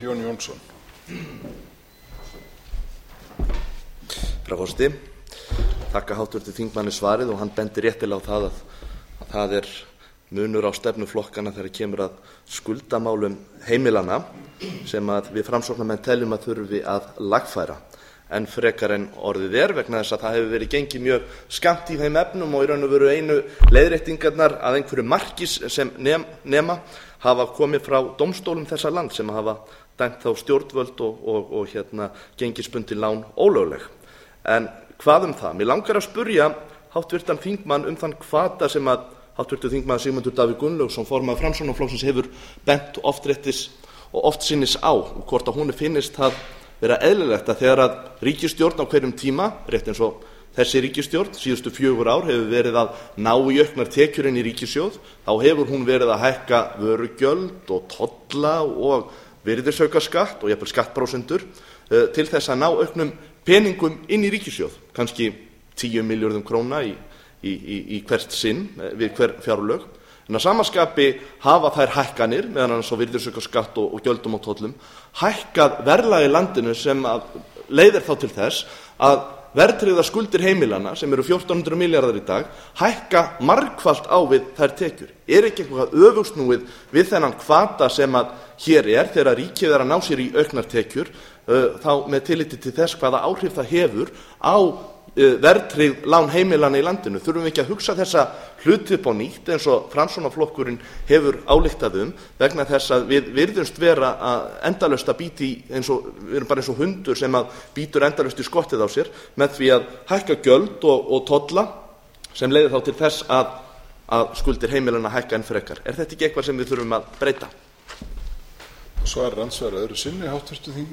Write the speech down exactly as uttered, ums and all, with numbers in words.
Jón Jónsson. Herra forseti, þakka háttvirtum þingmanni svarið og hann bendir réttilega á það að, að það er munur á stefnu flokkana þegar kemur að skuldamálum heimilanna sem að við framsóknarmenn teljum að þurfi að lagfæra en frekar en orðið er vegna þess að það hefur verið gengið mjög skammt í þeim efnum og í raun og veru einu leiðréttingarnar að einhverju marki sem nem, nema hafa komið frá dómstólum þessa land sem hafa dæmt þá stjórnvöld og, og, og hérna gengisbundin lán ólögleg. En hvað um það? Mér langar að spurja háttvirtan þingmann um þann hvata sem að háttvirtur þingmaður Sigmundur Davíð Gunnlaugsson formaður Framsóknarflokksins hefur bent oftréttis og oftsinnis á og hvort að honum finnist það vera eðlilegt að þegar að ríkisstjórn á hverjum tíma, rétt eins og þessi ríkisstjórn síðustu fjögur ár hefur verið að ná í auknar tekjur inn í ríkissjóð, þá hefur hún verið að hækka vörugjöld og tolla og virðisaukaskatt og jafnvel skattprósentur uh, til þess að ná auknum peningum inn í ríkissjóð, kannski tíu milljörðum króna í, í, í, í hvert sinn við hver fjárlög. En að samaskapi hafa þær hækkanir, meðan annars á virðisaukaskatt og, og gjöldum og tollum, hækkað verðlag í landinu sem að leiðir þá til þess að verðtryggðar skuldir heimilanna, sem eru fjórtán hundruð milljarðar í dag, hækka margfalt á við þær tekjur. Er ekki eitthvað öfugsnúið við þennan hvata sem að hér er, þegar ríkið er að ná sér í auknar tekjur, uh, þá með tilliti til þess hvaða áhrif það hefur á verðtryggð lán heimilanna í landinu? Þurfum við ekki að hugsa þessa hluti upp á nýtt eins og Framsóknarflokkurinn hefur ályktað um vegna þess að við virðumst vera að endalaust að bíti eins og við erum bara eins og hundur sem að bítur endalaust í skottið á sér með því að hækka gjöld og, og tolla sem leiðir þá til þess að, að skuldir heimilanna hækka enn frekar. Er þetta ekki eitthvað sem við þurfum að breyta? Svarar andsvara öðru sinni háttvirtur þingmaður